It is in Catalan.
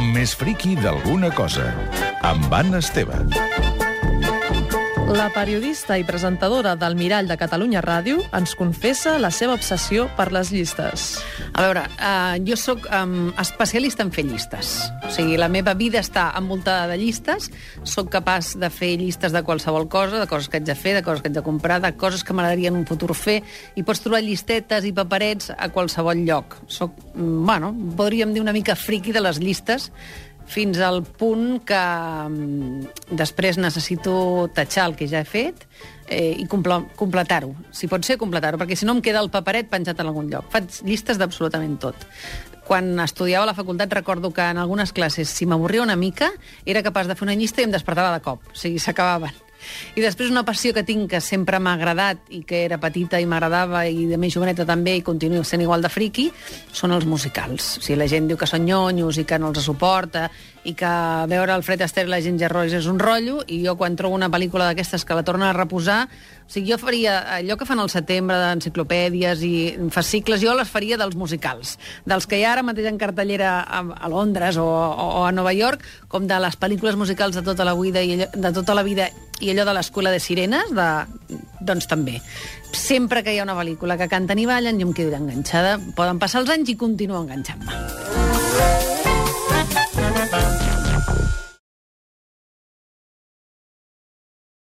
més friqui d'alguna cosa, amb Anna Esteve. La periodista i presentadora del Mirall de Catalunya Ràdio ens confessa la seva obsessió per les llistes. A veure, jo sóc especialista en fer llistes. O sigui, la meva vida està envoltada de llistes. Sóc capaç de fer llistes de qualsevol cosa, de coses que haig de fer, de coses que haig de comprar, de coses que m'agradaria en un futur fer. I pots trobar llistetes i paperets a qualsevol lloc. Sóc, podríem dir una mica friqui de les llistes, fins al punt que després necessito tatxar el que ja he fet i completar-ho. Si pot ser, completar-ho, perquè si no em queda el paperet penjat en algun lloc. Faig llistes d'absolutament tot. Quan estudiava a la facultat recordo que en algunes classes, si m'avorria una mica, era capaç de fer una llista i em despertava de cop. O sigui, s'acabaven. I després una passió que tinc, que sempre m'ha agradat i que era petita i m'agradava i de més joveneta també i continuo sent igual de friqui, són els musicals. O sigui, la gent diu que són nyonyos i que no els suporta i que veure el Fred Astaire i la Ginger Rogers és un rotllo, i jo quan trobo una pel·lícula d'aquestes que la tornen a reposar, o sigui, jo faria allò que fan al setembre d'enciclopèdies i fascicles, jo les faria dels musicals, dels que hi ha ara mateix en cartellera a Londres o a Nova York, com de les pel·lícules musicals de tota la vida i allò de l'Escola de Sirenes, doncs també. Sempre que hi ha una pel·lícula que canten i ballen, jo em quedo enganxada. Poden passar els anys i continuo enganxant-me.